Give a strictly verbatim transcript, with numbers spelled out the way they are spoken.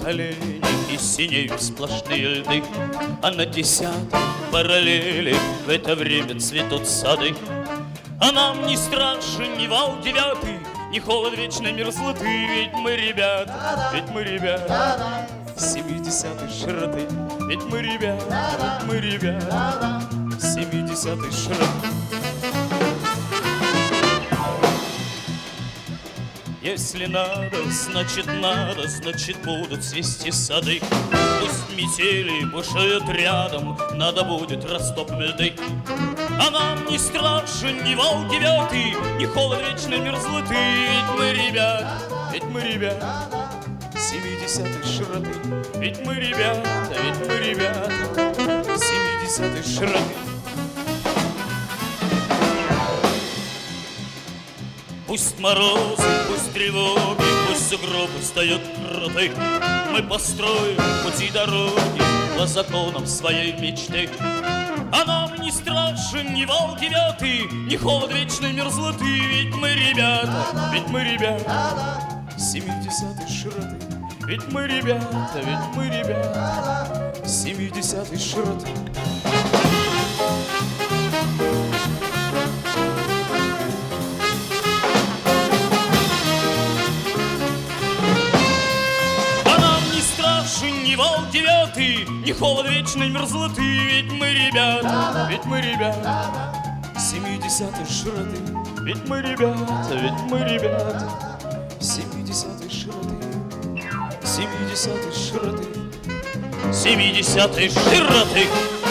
колени и синеют сплошные льды, а на десятой параллели в это время цветут сады. А нам не страшен ни вал девятый, ни холод вечной мерзлоты, ведь мы ребята, ведь мы ребята семидесятой широты, ведь мы ребята, ведь мы ребята семидесятой широты. Если надо, значит надо, значит будут свести сады. Пусть метели бушуют рядом, надо будет растоп льды. А нам не страшен ни вал девятый, ни холод вечной мерзлоты, ведь мы ребята, ведь мы ребята семидесятой широты, ведь мы ребята, ведь мы ребята семидесятой широты. Пусть морозы, пусть тревоги, пусть сугробы встают круты, мы построим пути дороги по законам своей мечты. А нам не страшен ни вал девятый, ни холод вечной мерзлоты, ведь мы ребята, ведь мы ребята семидесятой широты, ведь мы ребята, ведь мы ребята семидесятой широты. Ни вал девятый, ни холод вечной мерзлоты, ведь мы ребята, ведь мы ребята семидесятой широты, ведь мы ребята, ведь мы ребята семидесятой широты, семидесятой широты, семидесятой широты.